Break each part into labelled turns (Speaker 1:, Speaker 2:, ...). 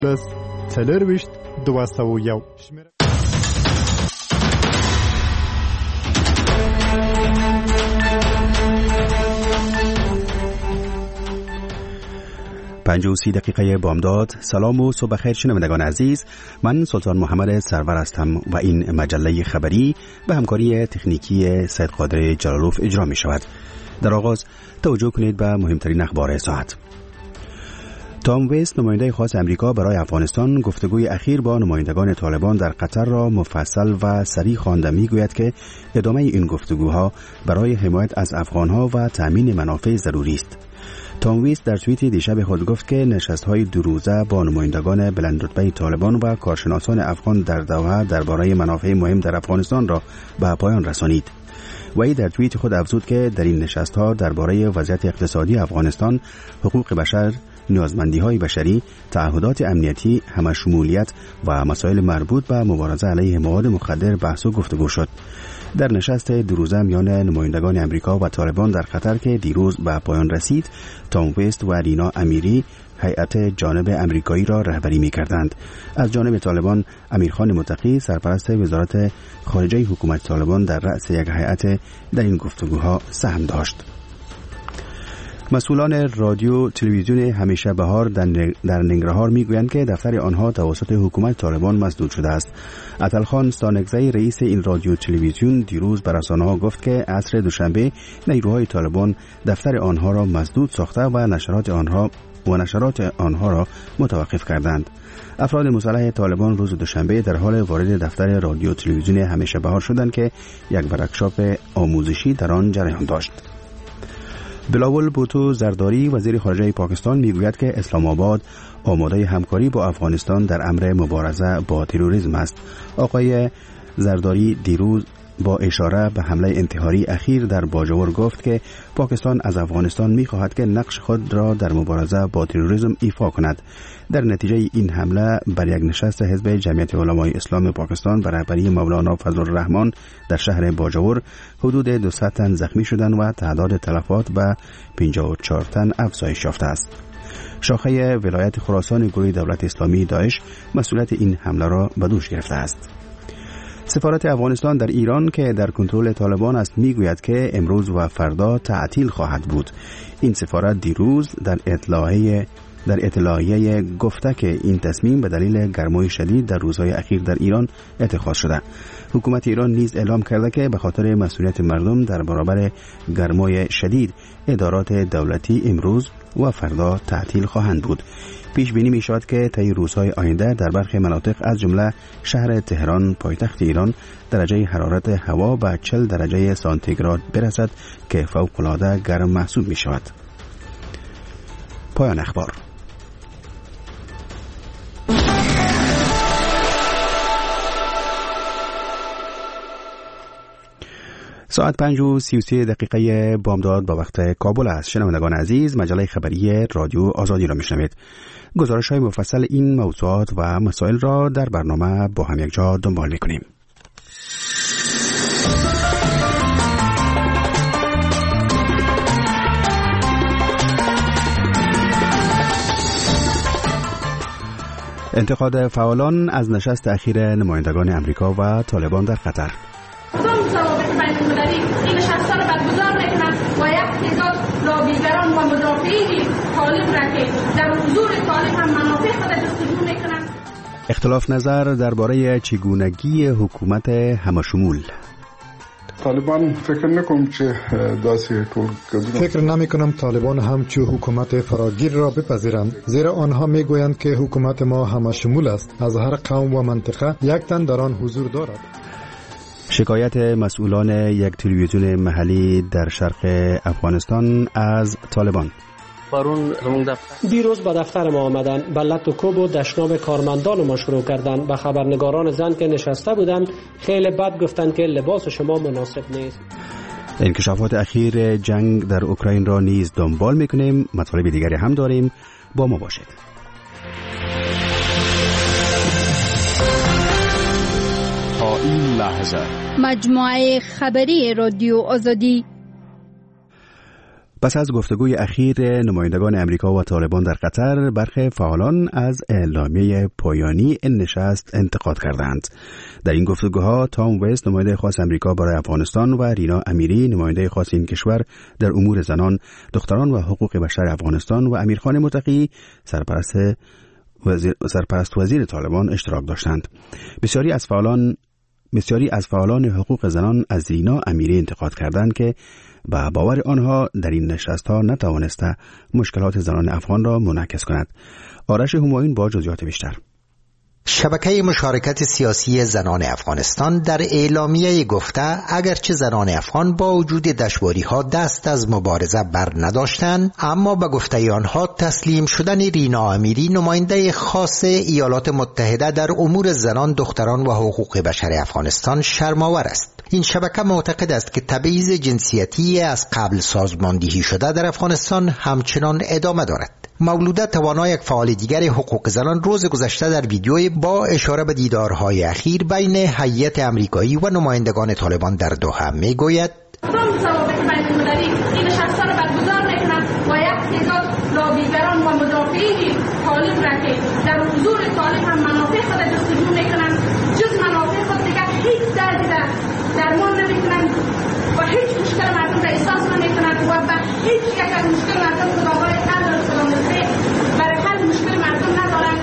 Speaker 1: پلس څلرویشت 201
Speaker 2: 5:30 دقیقه بامداد. سلام و صبح خیر شنوندگان عزیز، من سلطان محمد سرور هستم و این مجله خبری به همکاری تکنیکی سید قادر جلالوف اجرا می شود. در آغاز توجه کنید به مهمترین اخبار ساعت. تام ویست، نماینده خاص امریکا برای افغانستان، گفتگوی اخیر با نمایندگان طالبان در قطر را مفصل و صریح خوانده میگوید که ادامه این گفتگوها برای حمایت از افغانها و تأمین منافع ضروری است. تام ویست در توییتی دیشب خود گفت که نشست‌های دو روزه با نمایندگان بلندرتبه طالبان و کارشناسان افغان در دوحه درباره منافع مهم در افغانستان را به پایان رسانید. وی در توییت خود افزود که در این نشست‌ها درباره وضعیت اقتصادی افغانستان، حقوق بشر، نیازمندی‌های بشری، تعهدات امنیتی، همشمولیت و مسائل مربوط به مبارزه علیه مواد مخدر بحث و گفتگو شد. در نشست دو روزه میان نمایندگان امریکا و طالبان در قطر که دیروز به پایان رسید، تام ویست و رینا امیری هیئت جانب امریکایی را رهبری می‌کردند. از جانب طالبان امیرخان متقی، سرپرست وزارت خارجه حکومت طالبان، در رأس یک هیئت در این گفتگوها سهم داشت. مسئولان رادیو تلویزیون همیشه بهار در ننگرهار میگویند که دفتر آنها توسط حکومت طالبان مسدود شده است. عطلخان ستانکزی، رئیس این رادیو تلویزیون، دیروز بر رسانه‌ها گفت که عصر دوشنبه نیروهای طالبان دفتر آنها را مسدود ساخته و نشرات آنها را متوقف کردند. افراد مسلح طالبان روز دوشنبه در حال وارد دفتر رادیو تلویزیون همیشه بهار شدند که یک ورکشاپ آموزشی در آن جریان داشت. بلاول بوتو زرداری، وزیر خارجه پاکستان، میگوید که اسلام آباد آماده همکاری با افغانستان در امر مبارزه با تروریسم است. آقای زرداری دیروز با اشاره به حمله انتحاری اخیر در باجوور گفت که پاکستان از افغانستان می‌خواهد که نقش خود را در مبارزه با تروریسم ایفا کند. در نتیجه این حمله بر یک نشست حزب جمعیت علمای اسلام پاکستان به رهبری مولانا فضل الرحمن در شهر باجوور حدود 200 تن زخمی شدند و تعداد تلفات به 54 تن افزایش یافته است. شاخه ولایت خراسان گروه دولت اسلامی داعش مسئولیت این حمله را به دوش گرفته است. سفارت افغانستان در ایران که در کنترل طالبان است میگوید که امروز و فردا تعطیل خواهد بود. این سفارت دیروز در اطلاعیه گفته که این تصمیم به دلیل گرمای شدید در روزهای اخیر در ایران اتخاذ شده. حکومت ایران نیز اعلام کرده که به خاطر مسئولیت مردم در برابر گرمای شدید، ادارات دولتی امروز و فردا تعطیل خواهند بود. پیش بینی می شود که طی روزهای آینده در برخی مناطق از جمله شهر تهران پایتخت ایران درجه حرارت هوا به 40 درجه سانتیگراد برسد که فوق‌العاده گرم محسوب می شود. پایان اخبار. ساعت 5:33 دقیقه بامداد با وقت کابل است. شنوندگان عزیز، مجله خبری رادیو آزادی را میشنوید. گزارش‌های مفصل این موضوعات و مسائل را در برنامه با هم یک جا دنبال می‌کنیم. انتقاد فعالان از نشست اخیر نمایندگان امریکا و طالبان در قطر.
Speaker 3: این نشست را برگزار میکنند و یک تعداد لابیگران و مدافعین طالب را که در حضور طالب هم منافع خود جستجو میکنند.
Speaker 2: اختلاف نظر درباره چگونگی حکومت همشمول.
Speaker 4: طالبان فکر نکنم که داستی
Speaker 5: فکر نمی کنم طالبان همچو حکومت فراگیر را بپذیرند، زیرا آنها می گویند که حکومت ما همشمول است، از هر قوم و منطقه یک تن در آن حضور دارد.
Speaker 2: شکایت مسئولان یک تلویزیون محلی در شرق افغانستان از طالبان.
Speaker 6: دیروز به دفتر ما آمدن، به لط و کوب و دشنام کارمندان ما شروع کردند. به خبرنگاران زن که نشسته بودند خیلی بد گفتند که لباس شما مناسب نیست.
Speaker 2: انکشافات اخیر جنگ در اوکراین را نیز دنبال میکنیم. مطالب دیگری هم داریم، با ما باشید.
Speaker 7: تا این لحظه
Speaker 8: مجموعه خبری رادیو آزادی.
Speaker 2: پس از گفتگوی اخیر نمایندگان امریکا و طالبان در قطر، برخی فعالان از اعلامیه پایانی این نشست انتقاد کردند. در این گفتگوها تام وست، نماینده خاص امریکا برای افغانستان، و رینا امیری، نماینده خاص این کشور در امور زنان، دختران و حقوق بشر افغانستان، و امیرخان متقی، سرپرست وزیر طالبان اشتراک داشتند. بسیاری از فعالان حقوق زنان از رینا امیری انتقاد کردند که با باور آنها در این نشست‌ها نتوانسته مشکلات زنان افغان را منعکس کند. آرش همایون با جزئیات بیشتر.
Speaker 8: شبکه مشارکت سیاسی زنان افغانستان در اعلامیه گفته اگرچه زنان افغان با وجود دشواری‌ها دست از مبارزه بر نداشتند، اما به گفته آنها تسلیم شدن رینا امیری، نماینده خاص ایالات متحده در امور زنان، دختران و حقوق بشر افغانستان شرم‌آور است. این شبکه معتقد است که تبعیض جنسیتی از قبل سازماندهی شده در افغانستان همچنان ادامه دارد. مولوده توانا، یک فعال دیگر حقوق زنان، روز گذشته در ویدیوی با اشاره به دیدارهای اخیر بین هیئت امریکایی و نمایندگان طالبان در دوحه میگوید
Speaker 3: ضوابط بین‌المللی این نشست‌ها را برگزار می‌کنند و یک تعداد لابیگران و مدافعین طالب را که در حضور طالب هم منافع خود جستجو می‌کنند، جز منافع خود دیگر هیچ دردی را درمان نمی‌کنند و هیچ مشکل مردم را احساس نمی‌کنند و به هیچ یک از مشکل مردم خداوند ندارد سلامتی برای حل مشکل مردم ندارند.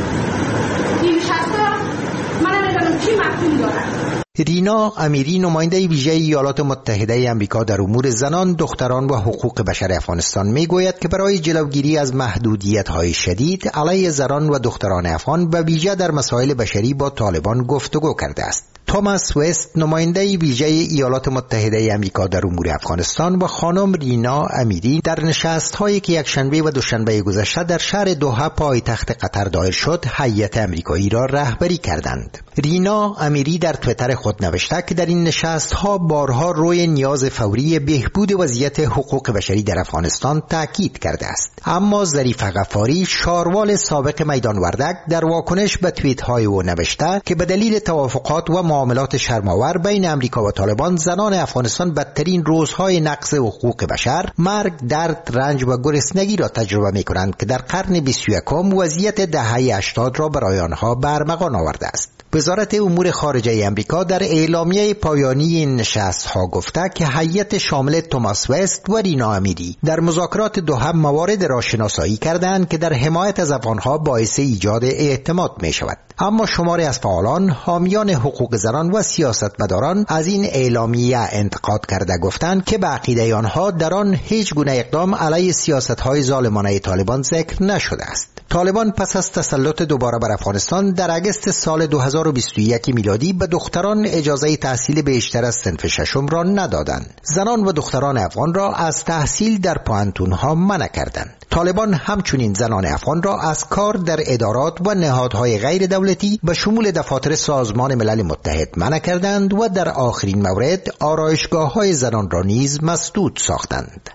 Speaker 3: این نشست‌ها من نمی‌دانم چی مفهوم دارد.
Speaker 8: رینا امیری، نماینده ویژه ایالات متحده امریکا در امور زنان، دختران و حقوق بشر افغانستان میگوید که برای جلوگیری از محدودیت‌های شدید علیه زنان و دختران افغان و ویژه در مسائل بشری با طالبان گفتگو کرده است. توماس وست، نماینده ویژه ایالات متحده امریکا در امور افغانستان، و خانم رینا امیری در نشست‌هایی که یک شنبه و دوشنبه گذشته در شهر دوحه پایتخت قطر دایر شد، هیئت امریکایی را رهبری کردند. رینا امیری در توییتر خود نوشته که در این نشست‌ها بارها روی نیاز فوری بهبود وضعیت حقوق بشری در افغانستان تاکید کرده است. اما ظریف غفاری، شاروال سابق میدان وردک، در واکنش به توییت‌های او نوشته که به دلیل توافقات و معاملات شرم‌آور بین امریکا و طالبان، زنان افغانستان بدترین روزهای نقض حقوق بشر، مرگ، درد، رنج و گرسنگی را تجربه می‌کنند که در قرن 21 وضعیت دهه 80 را برای آنها به ارمغان آورده است. وزارت امور خارجه امریکا در اعلامیه پایانی این نشست‌ها گفته که هیئت شامل توماس وست و رینا امیری در مذاکرات دوحه موارد را شناسایی کردند که در حمایت از افغان‌ها باعث ایجاد اعتماد می‌شود. اما شماری از فعالان، حامیان حقوق زنان و سیاستمداران از این اعلامیه انتقاد کرده گفتند که به عقیده آنها در آن هیچ گونه اقدام علیه سیاست‌های ظالمانه طالبان ذکر نشده است. طالبان پس از تسلط دوباره بر افغانستان در اگست سال 2021 میلادی به دختران اجازه تحصیل بیشتر از صنف ششم را ندادند. زنان و دختران افغان را از تحصیل در پوهنتون‌ها منع کردند. طالبان همچنین زنان افغان را از کار در ادارات و نهادهای غیر دولتی به شمول دفاتر سازمان ملل متحد منع کردند و در آخرین مورد آرایشگاه‌های زنان را نیز مسدود ساختند.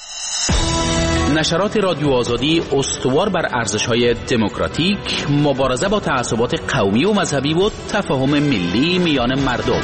Speaker 9: نشرات رادیو آزادی استوار بر ارزش‌های دموکراتیک، مبارزه با تعصبات قومی و مذهبی و تفاهم ملی میان مردم.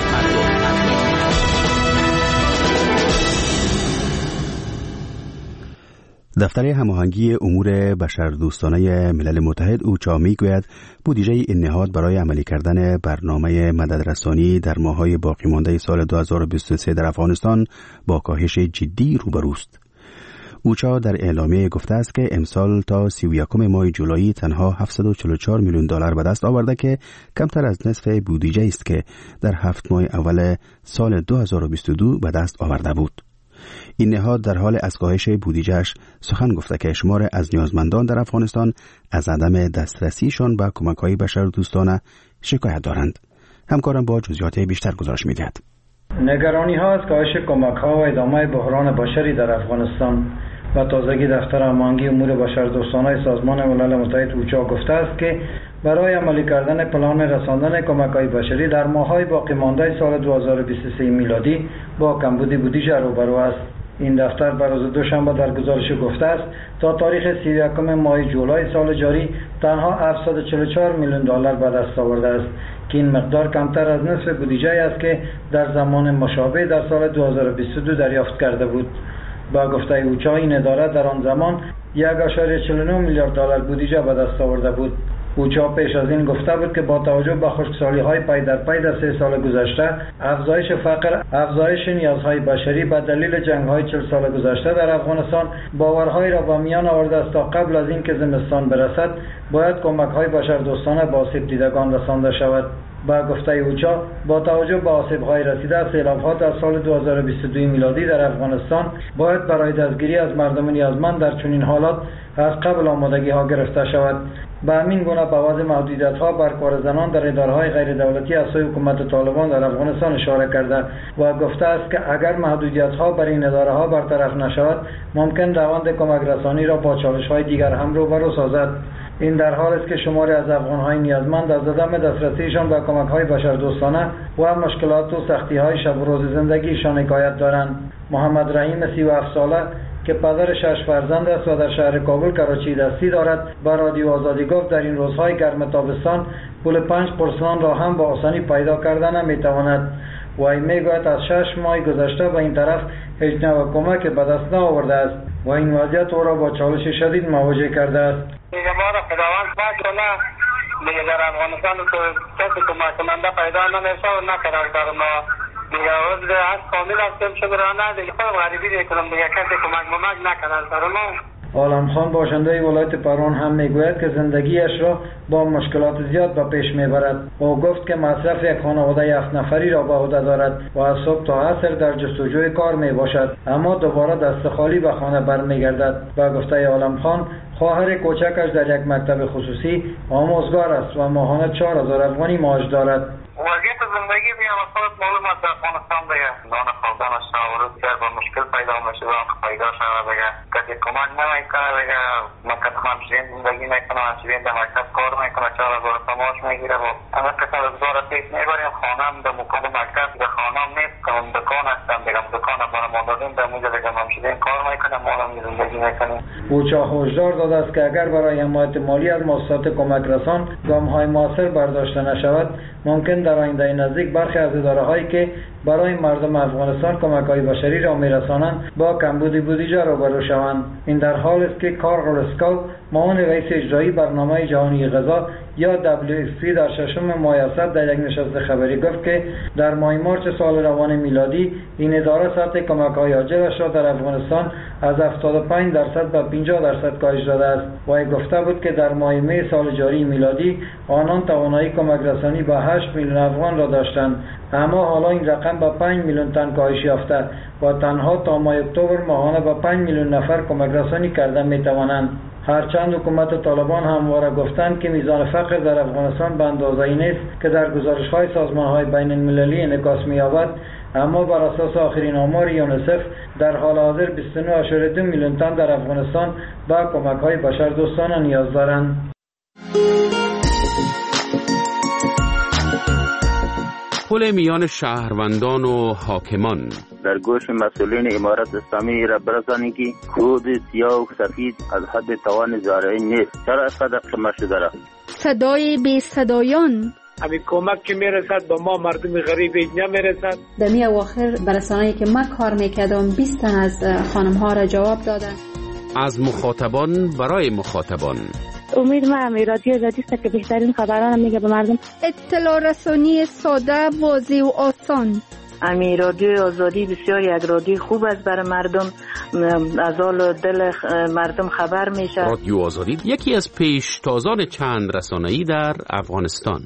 Speaker 2: دفتر هماهنگی امور بشردوستانه ملل متحد اوچا میگوید بودجه این نهاد برای عملی کردن برنامه مددرسانی در ماه‌های باقی مانده سال 2023 در افغانستان با کاهش جدی روبروست. اوچا در اعلامیه گفته است که امسال تا 31 ماه جولای تنها 744 میلیون دلار به دست آورده که کمتر از نصف بودجه است که در 7 ماه اول سال 2022 به دست آورده بود. این نهاد در حال از کاهش بودجه‌اش سخن گفته که شمار از نیازمندان در افغانستان از عدم دسترسیشان به کمک‌های بشردوستانه شکایت دارند. همکارم با جزئیات بیشتر گزارش می‌دهد.
Speaker 10: نگرانی‌ها از کاهش کمک‌ها و ادامه بحران بشری در افغانستان و تازگی دفتر هماهنگی امور بشردوستانه سازمان ملل متحد اوچا گفته است که برای عملی کردن پلان رساندن کمک‌های بشری در ماه‌های باقی مانده سال 2023 میلادی با کمبود بودجه روبرو است. این دفتر بر روز دوشنبه در گزارش گفته است تا تاریخ 31 ماه جولای سال جاری تنها 744 میلیون دلار به دست آورده است که این مقدار کمتر از نصف بودجه است که در زمان مشابه در سال 2022 دریافت کرده بود. با گفته اوچا این اداره در آن زمان 1.49 میلیارد دلار بودجه به دست آورده بود. اوچا پیش از این گفته بود که با توجه به خشکسالی‌های پی در پی در 3 سال گذشته، افزایش فقر، افزایش نیازهای بشری به دلیل جنگ‌های 40 سال گذشته در افغانستان، باورهایی را به میان آورده است تا قبل از اینکه زمستان برسد باید کمک‌های بشردوستانه به آسیب دیدگان رسانده شود. با گفته اوچا با توجه به آسیب‌های رسیده از سیلاب‌ها در سال 2022 میلادی در افغانستان باید برای دستگیری از مردم نیازمند در چنین حالات از قبل آمادگی‌ها گرفته شود. به همین گونه به وضع محدودیت‌ها بر کار زنان در اداره‌های غیر دولتی از سوی حکومت طالبان در افغانستان اشاره کرده و گفته است که اگر محدودیت‌ها بر این اداره‌ها برطرف نشود ممکن روند کمک رسانی را با چالش‌های دیگر هم روبرو سازد. این در حال است که شماری از افغان‌های نیازمند از عدم دسترسیشان به کمک‌های بشردوستانه و مشکلات و سختی‌های شب و روز زندگیشان حکایت دارند. محمد رحیم 37 ساله که پدر 6 فرزند است و در شهر کابل کراچی دستی دارد به رادیو آزادی گفت در این روزهای گرم تابستان پول 5 پرسنل را هم با آسانی پیدا کردن نمی‌تواند. وی میگوید از 6 ماه گذشته به این طرف هیچ نوع کمک به دست نآورده است و این وضعیت او را با چالش شدید مواجه کرده است.
Speaker 11: ما را خداوند باشه دیگه در افغانستان تو کسی کمک کننده پیدا نمیشه و نکرد در ما دیگه از کامل هستیم شکرانه دیگه خود غریبی دیگه کنم دیگه کسی کمک نکرد در ما.
Speaker 10: عالم خان باشنده ولایت پروان هم میگوید که زندگیش را با مشکلات زیاد به پیش میبرد. او گفت که مصرف یک خانواده 7 نفری را به عهده دارد و از صبح تا عصر در جستجوی کار میباشد اما دوباره دست خالی به خانه برمیگردد. به گفته عالم خان خواهر کوچکش در یک مکتب خصوصی آموزگار است و ماهانه 4000 افغانی معاش دارد.
Speaker 11: وضعیت زندگی بیان خود معلوم است در افغانستان دیگه نان خوردنش شاورد کرد و مشکل پیدا میشه و پیدا شده دیگه کسی کمک نمیکنه دیگه مکتب همچنین زندگی میکنه همچنین در مکتب کار میکنه 4000 معاش میگیره و اما کسی روزگار پیش میبریم خانم در مکان مکتب دیگه خانم نیست که دکان هستم دیگه دکان برای ما دادیم در موجه دیگه همچنین کار میکنه ما هم زندگی میکنیم. اوچا هشدار داده است که اگر برای حمایت مالی از مؤسسات کمک رسان گام‌های موثر برداشته نشود ممکن در آینده نزدیک برخی از اداره‌هایی که برای مردم افغانستان کمک‌های بشری را می‌رسانند با کمبود بودجه روبرو شوند. این در حال است که کارل اسکاو معاون رئیس اجرایی برنامه جهانی غذا یا WFP در 6 ماه اسد در یک نشست خبری گفت که در ماه مارس سال روان میلادی این اداره سطح کمک‌های عاجلش را در افغانستان از 75% به 50% کاهش داده است. وی گفته بود که در ماه می سال جاری میلادی آنان توانایی کمک رسانی به 8 میلیون افغان را داشتند اما حالا این رقم به 5 میلیون تن کاهش یافته و تنها تا ماه اکتبر ماهانه به 5 میلیون نفر کمک رسانی کردن می‌توانند. هرچند حکومت طالبان همواره گفتند که میزان فقر در افغانستان به اندازه‌ای نیست که در گزارش‌های سازمان‌های بین‌المللی انعکاس می‌یابد اما بر اساس آخرین آمار یونیسف در حال حاضر 29.2 میلیون تن در افغانستان به کمک‌های بشردوستانه نیاز دارند.
Speaker 12: پل میان شهروندان و حاکمان
Speaker 13: در گوش مسئولین امارت اسلامی را برسانید که کود سیاه و سفید از حد توان زارعین نیست. چرا اینقدر قمه شده را؟
Speaker 14: صدای بی صدایان
Speaker 15: همین کمک که میرسد به ما مردم غریب نمیرسد.
Speaker 16: در می اواخر برسانه‌ای که من کار میکردم 20 تن از خانم ها را جواب دادن.
Speaker 12: از مخاطبان برای مخاطبان.
Speaker 17: امید ما رادیو آزادی است که بهترین خبران میگه به مردم.
Speaker 14: اطلاع رسانی ساده، واضح و آسان.
Speaker 18: رادیو آزادی بسیار یک رادیو خوب است برای مردم، از حال دل مردم خبر میشه.
Speaker 12: رادیو آزادی یکی از پیشتازان چند رسانه‌ای در افغانستان.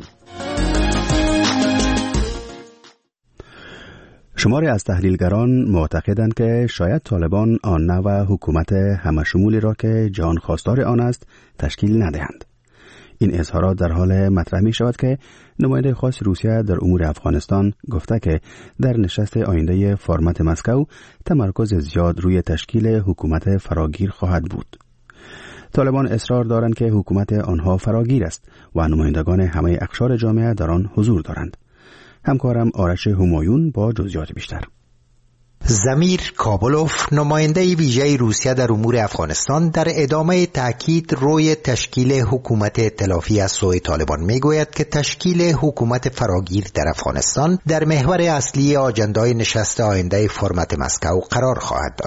Speaker 2: شماری از تحلیلگران معتقدند که شاید طالبان آن نوع حکومت همشمولی را که جهان خواستار آن است تشکیل ندهند. این اظهارات در حال مطرح می شود که نماینده خاص روسیه در امور افغانستان گفته که در نشست آینده فرمت مسکو تمرکز زیاد روی تشکیل حکومت فراگیر خواهد بود. طالبان اصرار دارند که حکومت آنها فراگیر است و نمایندگان همه اقشار جامعه در آن حضور دارند. همکارم آرش همایون با جزئیات بیشتر.
Speaker 8: زمیر کابلوف نماینده ویژه روسیه در امور افغانستان در ادامه تاکید روی تشکیل حکومت ائتلافی از سوی طالبان میگوید که تشکیل حکومت فراگیر در افغانستان در محور اصلی آجندای نشست آینده فرمت مسکو قرار خواهد داشت.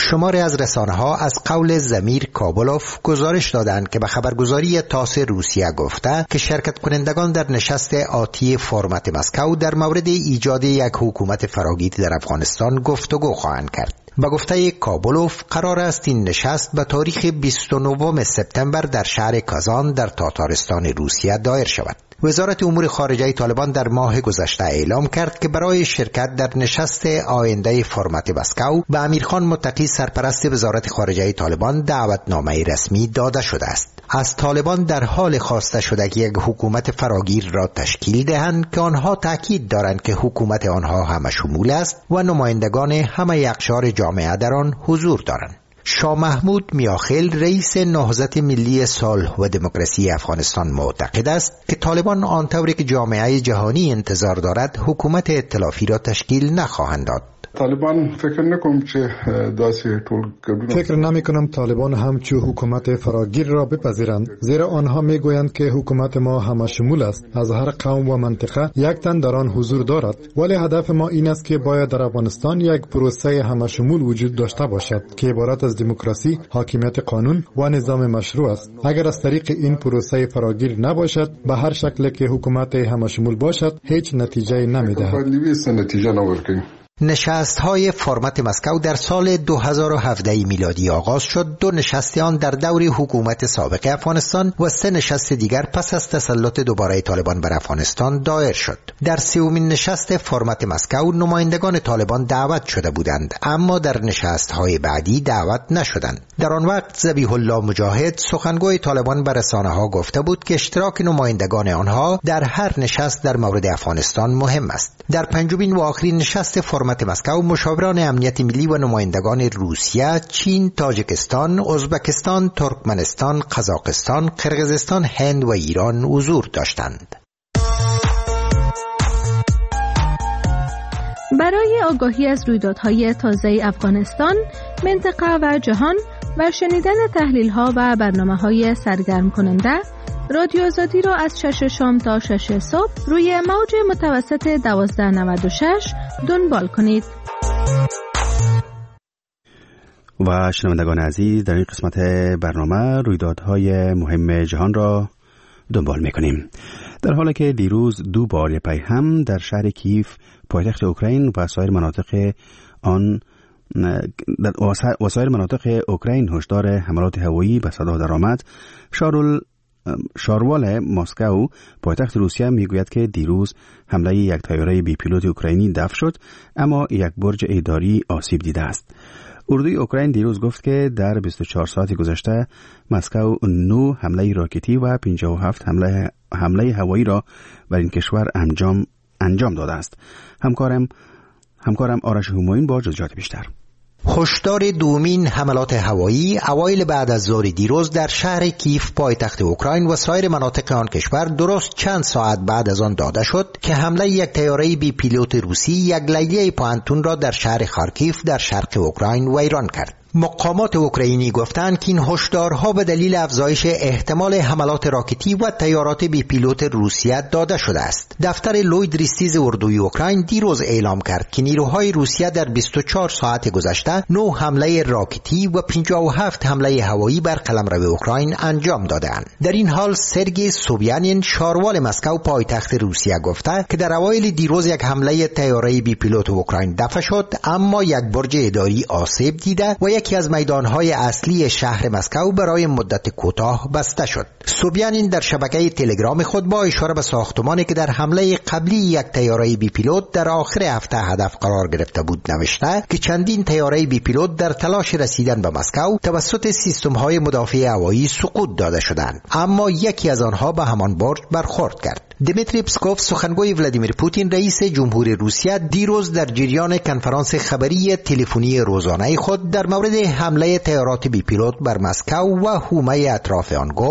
Speaker 8: شماری از رسانه‌ها از قول ضمیر کابلوف گزارش دادند که به خبرگزاری تاس روسیه گفته که شرکت کنندگان در نشست آتی فرمت مسکو در مورد ایجاد یک حکومت فراگیر در افغانستان گفتگو خواهند کرد. با گفته کابلوف قرار است این نشست به تاریخ 29 سپتامبر در شهر کازان در تاتارستان روسیه دایر شود. وزارت امور خارجه طالبان در ماه گذشته اعلام کرد که برای شرکت در نشست آینده فرمت مسکو به امیرخان متقی سرپرست وزارت خارجه طالبان دعوتنامه رسمی داده شده است. از طالبان در حال خواسته شده که یک حکومت فراگیر را تشکیل دهند که آنها تاکید دارند که حکومت آنها همه شمول است و نمایندگان همه اقشار جامعه در آن حضور دارند. شاه محمود میاخیل رئیس نهضت ملی صلح و دموکراسی افغانستان معتقد است که طالبان آنطوری که جامعه جهانی انتظار دارد حکومت ائتلافی را تشکیل نخواهند داد.
Speaker 4: طالبان فکر نکنم که
Speaker 5: فکر نمی کنم طالبان همچو حکومت فراگیر را بپذیرند، زیرا آنها می گویند که حکومت ما همه شمول است، از هر قوم و منطقه یک تن در آن حضور دارد. ولی هدف ما این است که باید در افغانستان یک پروسه همه شمول وجود داشته باشد که عبارت از دموکراسی، حاکمیت قانون و نظام مشروع است. اگر از طریق این پروسه فراگیر نباشد، به هر شکل که حکومت همه شمول باشد هیچ نتیجه نمی‌دهد.
Speaker 8: نشست‌های فرمت مسکو در سال 2017 میلادی آغاز شد. 2 نشست آن در دور حکومت سابق افغانستان و 3 نشست دیگر پس از تسلط دوباره طالبان بر افغانستان دایر شد. در 3مین نشست فرمت مسکو نمایندگان طالبان دعوت شده بودند، اما در نشست‌های بعدی دعوت نشدند. در آن وقت ذبیح الله مجاهد سخنگوی طالبان بر رسانه‌ها گفته بود که اشتراک نمایندگان آنها در هر نشست در مورد افغانستان مهم است. در 5مین و آخرین نشست فرمت مسکو مشاوران امنیت ملی و نمایندگان روسیه، چین، تاجیکستان، ازبکستان، ترکمنستان، قزاقستان، قرقیزستان، هند و ایران حضور داشتند.
Speaker 19: برای آگاهی از رویدادهای تازه افغانستان، منطقه و جهان و شنیدن تحلیل‌ها و برنامه‌های سرگرم کننده، رادیو آزادی را از 6 شام تا 6 صبح روی موج متوسط 1296 دنبال کنید.
Speaker 2: و شنوندگان عزیز، در این قسمت برنامه رویدادهای مهم جهان را دنبال می‌کنیم. در حالی که دیروز 2 بار پی هم در شهر کیف پایتخت اوکراین و سایر مناطق آن و سایر مناطق اوکراین هشدار حملات هوایی به صدا درآمد. شاروال مسکو پایتخت روسیه میگوید که دیروز حمله یک طیاره بی پیلوت اوکراینی دفع شد، اما یک برج اداری آسیب دیده است. اردوی اوکراین دیروز گفت که در 24 ساعت گذشته مسکو 9 حمله راکتی و 57 حمله هوایی را بر این کشور انجام داده است. همکارم آرش همایون با جزئیات بیشتر.
Speaker 8: هشدار دومین حملات هوایی اوایل بعد از ظهر دیروز در شهر کیف پایتخت اوکراین و سایر مناطق آن کشور درست چند ساعت بعد از آن داده شد که حمله یک طیاره بی پیلوت روسی یک لیلیه پانتون را در شهر خارکیف در شرق اوکراین ویران کرد. مقامات اوکراینی گفتند که این هشدارها به دلیل افزایش احتمال حملات راکتی و طیارات بی پیلوت روسیه داده شده است. دفتر لوید ریستیز اردوی اوکراین دیروز اعلام کرد که نیروهای روسیه در 24 ساعت گذشته 9 حمله راکتی و 57 حمله هوایی بر قلمرو اوکراین انجام دادند. در این حال سرگئی سوبیانین شاروال مسکو پایتخت روسیه گفته که در اوایل دیروز یک حمله طیاره بی پیلوت اوکراین دفع شد، اما یک برج اداری آسیب دیده و یکی از میدانهای اصلی شهر مسکو برای مدت کوتاه بسته شد. سوبیانین در شبکه تلگرام خود با اشاره به ساختمانی که در حمله قبلی یک طیاره بی پیلوت در آخر هفته هدف قرار گرفته بود نوشته که چندین طیاره بی پیلوت در تلاش رسیدن به مسکو توسط سیستم‌های مدافع هوایی سقوط داده شدند، اما یکی از آنها به همان برج برخورد کرد. دمیتری پسکوف سخنگوی ولادیمیر پوتین رئیس جمهوری روسیه دیروز در جریان کنفرانس خبری تلفنی روزانه خود در مورد حمله طیارات بی پیلوت بر مسکو و حومه اطراف آن گفت: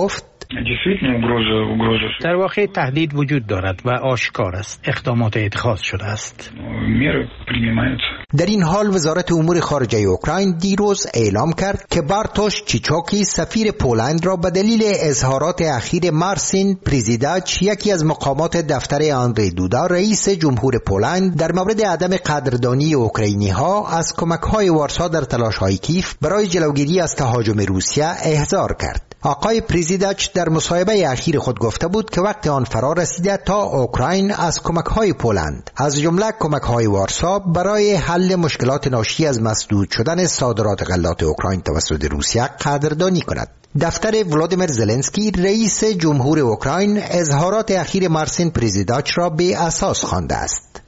Speaker 20: در واقع تهدید وجود دارد و آشکار است. اقدامات اتخاذ شده است.
Speaker 8: در این حال وزارت امور خارجه اوکراین دیروز اعلام کرد که بارتوش چیچوکی سفیر پولند را به دلیل اظهارات اخیر مارسین پریزیداچ، یکی از مقامات دفتر آندری دودا رئیس جمهور پولند، در مورد عدم قدردانی اوکراینی ها از کمک های وارسا در تلاش های کیف برای جلوگیری از تهاجم روسیه احضار کرد. آقای پریزیداچ در مصاحبه اخیر خود گفته بود که وقت آن فرا رسیده تا اوکراین از کمک‌های پولند، از جمله کمک‌های وارسا، برای حل مشکلات ناشی از مسدود شدن صادرات غلات اوکراین توسط روسیه قدردانی کند. دفتر ولادیمیر زلنسکی رئیس جمهور اوکراین اظهارات اخیر مارسین پریزیداچ را به اساس خوانده است.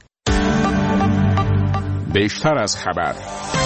Speaker 7: بیشتر از خبر.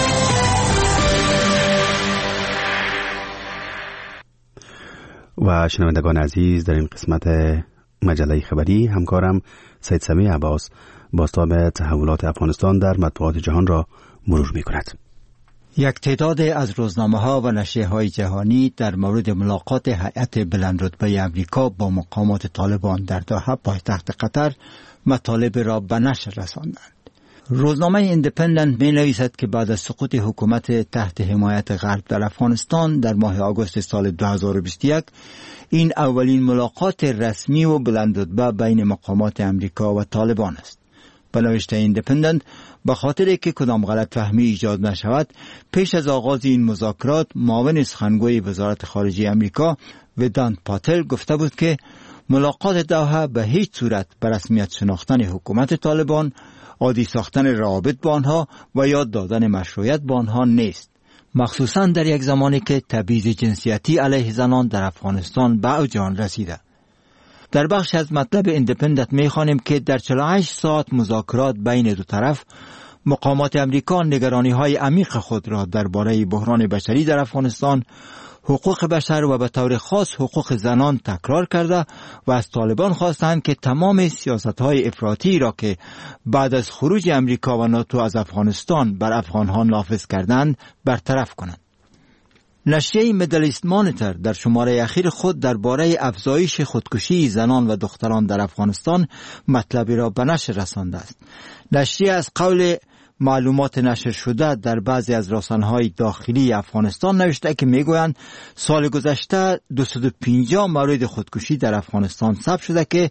Speaker 2: و شنوندگان عزیز، در این قسمت مجله خبری همکارم سید سمیع عباس بازتاب تحولات افغانستان در مطبوعات جهان را مرور می کند.
Speaker 21: یک تعداد از روزنامه‌ها و نشریه‌های جهانی در مورد ملاقات هیئت بلندرتبه آمریکا با مقامات طالبان در دوحه پایتخت قطر مطالب را به نشر رساندند. روزنامه ایندیپندنت می نویسد که بعد از سقوط حکومت تحت حمایت غرب در افغانستان در ماه آگوست سال 2021 این اولین ملاقات رسمی و بلندرتبه بین مقامات امریکا و طالبان است. به نوشته ایندیپندنت، به خاطر که کدام غلط فهمی ایجاد نشود، پیش از آغاز این مذاکرات معاون سخنگوی وزارت خارجه امریکا ودانت پاتل گفته بود که ملاقات دوحه به هیچ صورت به رسمیت شناختن حکومت طالبان، عادی ساختن روابط با آنها و یاد دادن مشروعیت با آنها نیست، مخصوصا در یک زمانی که تبعیض جنسیتی علیه زنان در افغانستان به اوج آن رسیده. در بخش از مطلب ایندیپندنت می‌خوانیم که در 48 ساعت مذاکرات بین دو طرف، مقامات امریکا نگرانی‌های عمیق خود را درباره بحران بشری در افغانستان، حقوق بشر و به طور خاص حقوق زنان تکرار کرده و از طالبان خواستند که تمام سیاست‌های افراطی را که بعد از خروج امریکا و ناتو از افغانستان بر افغان‌ها نافذ کردند برطرف کنند. نشریه میدل ایست مانیتور در شماره اخیر خود درباره افزایش خودکشی زنان و دختران در افغانستان مطلبی را به نشر رسانده است. نشریه از قول معلومات نشر شده در بعضی از رسانه‌های داخلی افغانستان نوشته که میگویند سال گذشته 250 مورد خودکشی در افغانستان ثبت شده که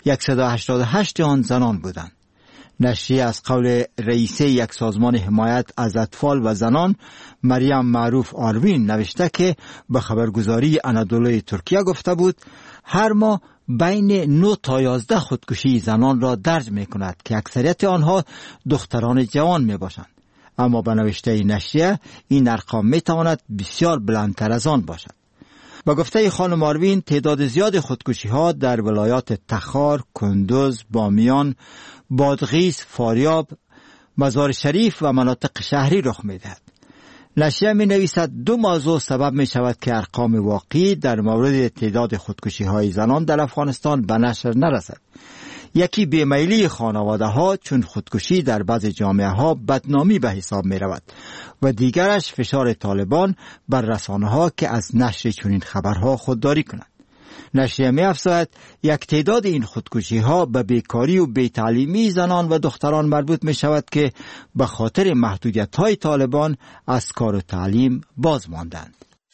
Speaker 21: 188 آن زنان بودند. نشریه از قول رئیسه یک سازمان حمایت از اطفال و زنان مریم معروف آروین نوشته که به خبرگزاری انادولوی ترکیه گفته بود هر ماه بین 9 تا 11 خودکشی زنان را درج می کند که اکثریت آنها دختران جوان می باشند. اما به نوشته نشریه این ارقام می تواند بسیار بلندتر از آن باشد. با گفته خانم آروین تعداد زیاد خودکشی ها در ولایات تخار، کندوز، بامیان، بادغیس، فاریاب، مزار شریف و مناطق شهری رخ می دهد. نشریه می نویسد 2 موضوع سبب می شود که ارقام واقعی در مورد تعداد خودکشی های زنان در افغانستان به نشر نرسد. یکی بیمیلی خانواده ها چون خودکشی در بعض جامعه ها بدنامی به حساب می رود و دیگرش فشار طالبان بر رسانه ها که از نشر چنین خبرها خودداری کنند. نشریه می افزاید یک تعداد این خودکشی ها به بیکاری و بی‌تعلیمی زنان و دختران مربوط می شود که به خاطر محدودیت های طالبان از کار و تعلیم باز ماندند.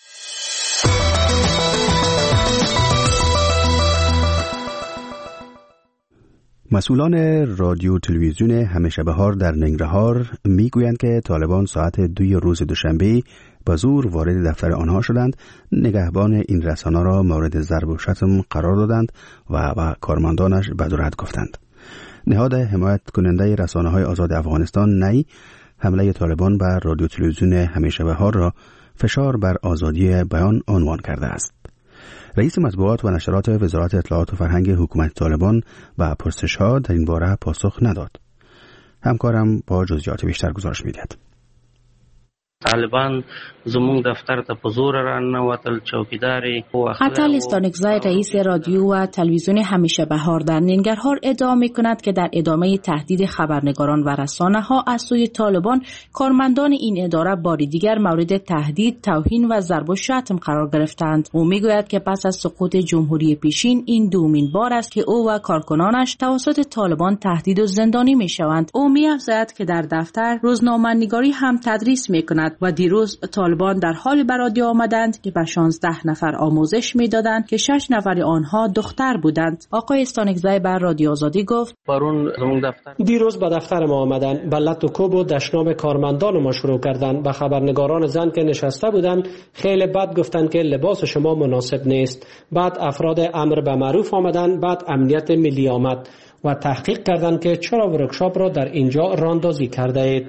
Speaker 2: مسئولان رادیو تلویزیون همیشه بهار در ننگرهار میگویند که طالبان ساعت 2 روز دوشنبه به زور وارد دفتر آنها شدند، نگهبان این رسانه را مورد ضرب و شتم قرار دادند و به کارمندانش بد و رد گفتند. نهاد حمایت کننده رسانه‌های آزاد افغانستان نی حمله طالبان بر رادیو تلویزیون همیشه بهار را فشار بر آزادی بیان عنوان کرده است. رئیس مطبوعات و نشرات وزارت اطلاعات و فرهنگ حکومت طالبان به پرسش‌ها در این باره پاسخ نداد. همکارم با جزئیات بیشتر گزارش می‌دهد.
Speaker 1: طالبان زمون دفتر ته په زور راننوتل، چوکیداری.
Speaker 22: اتل استانکزی رئیس رادیو و تلویزیون همیشه بهار در ننگرهار ادعا می‌کند که در ادامه تهدید خبرنگاران و رسانه‌ها از سوی طالبان، کارمندان این اداره باری دیگر مورد تهدید، توهین و ضرب و شتم قرار گرفتند. او میگوید که پس از سقوط جمهوری پیشین این دومین بار است که او و کارکنانش توسط طالبان تهدید و زندانی می‌شوند. او می‌افزاید که در دفتر روزنامه‌نگاری هم تدریس می‌کند و دیروز طالبان در حال به رادیو آمدند که به 16 نفر آموزش می‌دادند که 6 نفر آنها دختر بودند. آقای استانکزی بر رادیو آزادی گفت:
Speaker 6: دیروز به دفتر ما آمدند، به لط و کوب و دشنام کارمندان ما شروع کردند. به خبرنگاران زن که نشسته بودند خیلی بد گفتند که لباس شما مناسب نیست. بعد افراد امر به معروف آمدند، بعد امنیت ملی آمد و تحقیق کردند که چرا ورکشاپ را در اینجا راندازی کرده اید.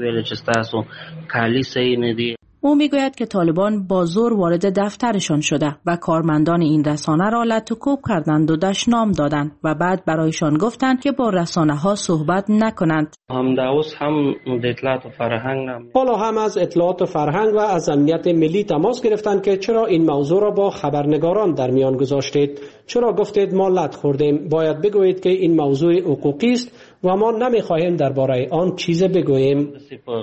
Speaker 22: او میگوید که طالبان با زور وارد دفترشان شده و کارمندان این رسانه را لط و کوب کردند و دشنام دادند و بعد برایشان گفتند که با رسانه ها صحبت نکنند.
Speaker 6: حالا هم از اطلاعات و فرهنگ و از امنیت ملی تماس گرفتند که چرا این موضوع را با خبرنگاران در میان گذاشتید؟ چرا گفتید ما لط خوردیم؟ باید بگویید که این موضوع حقوقی است و ما نمیخواهیم درباره آن چیز بگوییم.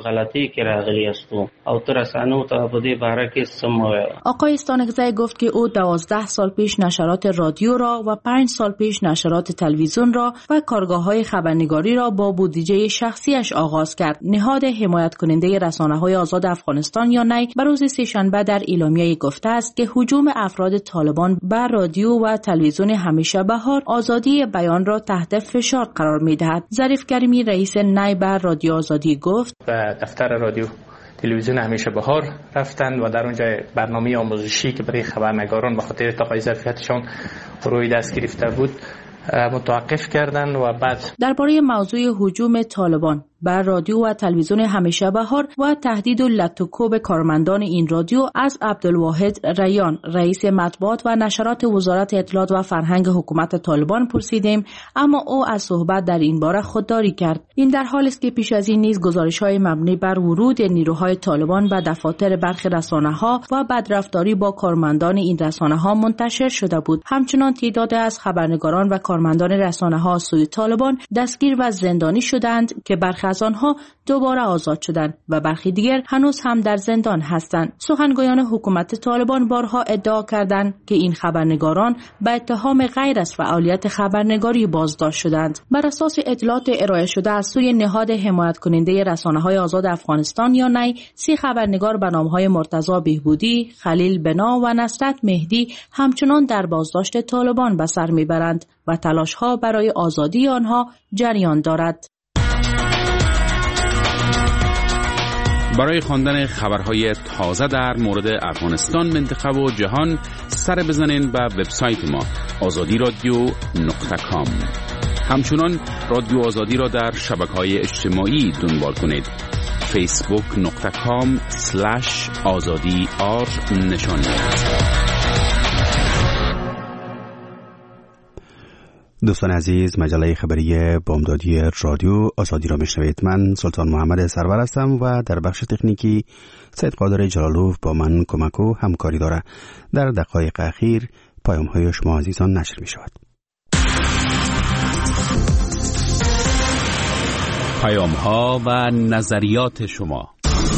Speaker 22: آقای استانکزی گفت که او 12 سال پیش نشرات رادیو را و 5 سال پیش نشرات تلویزیون را و کارگاه‌های خبرنگاری را با بودجه شخصیش آغاز کرد. نهاد حمایت کننده رسانه‌های آزاد افغانستان یا نی بر روز سه‌شنبه در اعلامیه گفته است که هجوم افراد طالبان بر رادیو و تلویزیون همیشه بهار آزادی بیان را تحت فشار قرار می‌دهد. ظریف کریمی رئیس نی بر رادیو آزادی گفت:
Speaker 23: به دفتر رادیو تلویزیون همیشه بهار رفتند و در اونجا برنامه آموزشی که برای خبرنگاران به خاطر ارتقای ظرفیتشان روی دست گرفته بود متوقف کردند و بعد
Speaker 22: درباره موضوع هجوم طالبان بر رادیو و تلویزیون همیشه بهار و تهدید و لط و کوب کارمندان این رادیو از عبدالواحد ریان رئیس مطبوعات و نشرات وزارت اطلاعات و فرهنگ حکومت طالبان پرسیدیم، اما او از صحبت در این باره خودداری کرد. این در حالی است که پیش از این نیز گزارش‌های مبنی بر ورود نیروهای طالبان به دفاتر برخی رسانه‌ها و بدرفتاری با کارمندان این رسانه‌ها منتشر شده بود. همچنان تعداد از خبرنگاران و کارمندان رسانه‌ها از سوی طالبان دستگیر و زندانی شدند که برخی از آنها دوباره آزاد شدند و برخی دیگر هنوز هم در زندان هستند. سخنگویان حکومت طالبان بارها ادعا کردند که این خبرنگاران به اتهام غیر از فعالیت خبرنگاری بازداشت شدند. بر اساس اطلاعات ارائه شده از سوی نهاد حمایت کننده رسانه‌های آزاد افغانستان یا نی، 30 خبرنگار به نام‌های مرتضی بهبودی، خلیل بنا و نصرت مهدی همچنان در بازداشت طالبان به سر میبرند و تلاش‌ها برای آزادی آنها جریان دارد.
Speaker 12: برای خواندن خبرهای تازه در مورد افغانستان، منطقه و جهان سر بزنین به وبسایت ما azadiradio.com. همچنان رادیو آزادی را در شبکه‌های اجتماعی دنبال کنید. facebook.com/azadi_r نشان دهید.
Speaker 2: دوستان عزیز، مجله خبری بامدادی رادیو آزادی را میشنوید. من سلطان محمد سرور هستم و در بخش تکنیکی سید قادر جلالوف با من کمک و همکاری داره. در دقایق اخیر پیام های شما عزیزان نشر می شود.
Speaker 12: پیام ها و نظریات شما.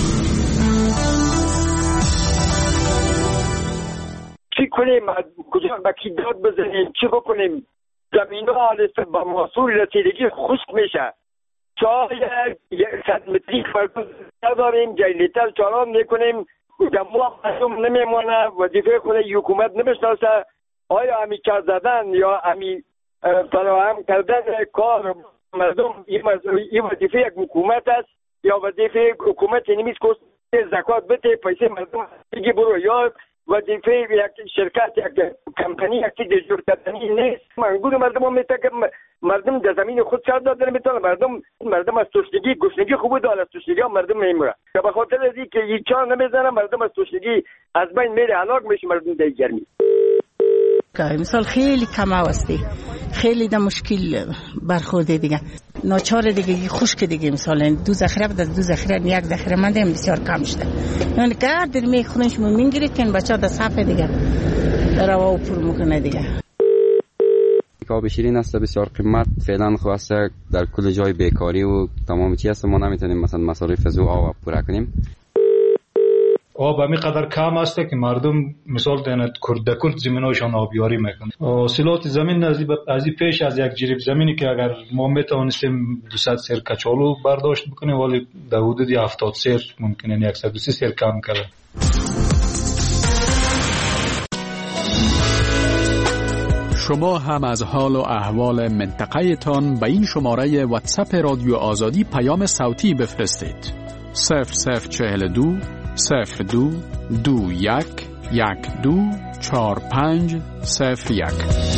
Speaker 24: چی کنیم؟ کجا با کی داد بزنیم؟ چی بکنیم؟ زمین ها با محصول رسیدگی خشک میشه. شاید 100 متری فرق نداریم، جلیتر چالان میکنیم، جمعه مردم نمیمونه، وظیفه خود حکومت نمیشناسه. آیا همی کار زدن یا همی فراهم کردن کار مردم این وظیفه یک حکومت است یا وظیفه حکومت نیست که زکات بده پیسه مردم بگی برو، یا وظیفه یک شرکت یک کمپانی یک چیز جور کردنی نیست. منگور مردم هم میتونه که مردم در زمین خود کار دادن میتونه. مردم از تشنگی گشنگی خوب داره، از تشنگی هم مردم میمیره. که به خاطر از اینکه هیچ چا نمیزنه مردم از تشنگی از بین میره، هلاک میشه مردم در گرمی.
Speaker 3: مثال خیلی کم هستی، خیلی در مشکل برخورده دیگه، ناچار دیگه خشک دیگه، مثلا 2 ذخیره بود، از 2 ذخیره 1 ذخیره مانده، بسیار کم شده. یعنی گرد می خودش میگیره که بچا در صفحه دیگه روا و پر میکنه دیگه.
Speaker 9: آب شیرین است بسیار قیمت، فعلا خواسته در کل جای بیکاری و تمام چیز است، ما نمیتونیم مثلا مصارف از آب پورا کنیم.
Speaker 10: آب همینقدر کم است که مردم مثال دهند کرد زمیناشان آبیاری میکنند. حاصلات زمین از این پیش از یک جریب زمینی که اگر ما میتوانستیم 200 سیر کچالو برداشت بکنیم، ولی در حدود 70 سیر ممکنه 130 سیر کم کرده.
Speaker 11: شما هم از حال و احوال منطقه تان به این شماره واتساپ رادیو آزادی پیام صوتی بفرستید. 0042 02 21 12 45 01.